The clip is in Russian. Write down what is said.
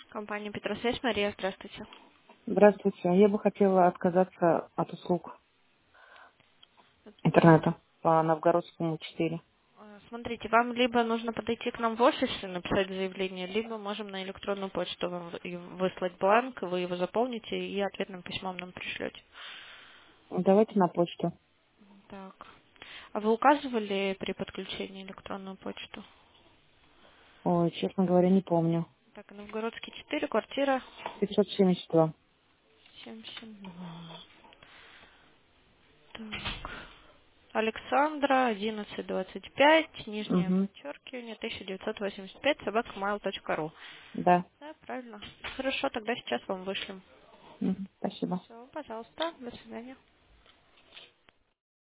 Компания Петросвязь, Мария, здравствуйте. Здравствуйте. Я бы хотела отказаться от услуг интернета по Новгородскому 4. Смотрите, вам либо нужно подойти к нам в офис и написать заявление, либо можем на электронную почту вам выслать бланк, вы его заполните и ответным письмом нам пришлете. Давайте на почту. Так. А вы указывали при подключении электронную почту? Ой, честно говоря, не помню. Так, Новгородский 4, квартира 572. 772. Так. Александра, 1125, нижнее Угу. подчеркивание, 1985, собакамайл.ру. Да. Да, правильно. Хорошо, тогда сейчас вам вышлем. Мгм. Спасибо. Все, пожалуйста, до свидания.